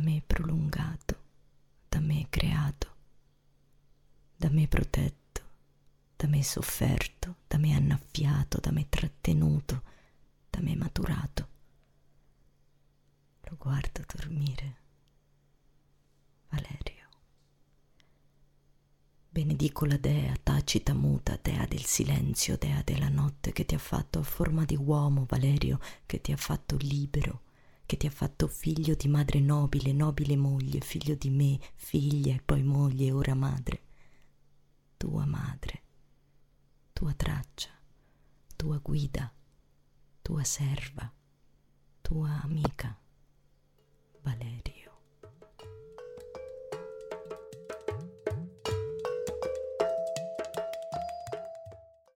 me prolungato, da me creato, da me protetto, da me sofferto, da me annaffiato, da me trattenuto, da me maturato. Lo guardo dormire. Valerio. Benedico la dea tacita muta, dea del silenzio, dea della notte, che ti ha fatto a forma di uomo, Valerio, che ti ha fatto libero, che ti ha fatto figlio di madre nobile, nobile moglie, figlio di me, figlia e poi moglie e ora madre. Tua madre, tua traccia, tua guida, tua serva, tua amica, Valerio.